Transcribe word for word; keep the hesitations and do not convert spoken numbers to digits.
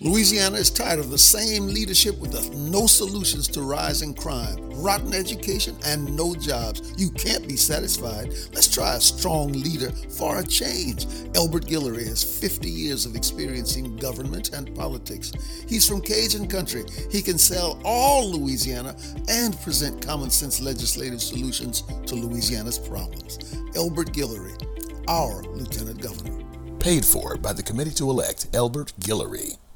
Louisiana is tired of the same leadership with the no solutions to rising crime, rotten education, and no jobs. You can't be satisfied. Let's try a strong leader for a change. Elbert Guillory has fifty years of experience in government and politics. He's from Cajun country. He can sell all Louisiana and present common sense legislative solutions to Louisiana's problems. Elbert Guillory, our Lieutenant Governor. Paid for by the Committee to Elect Elbert Guillory.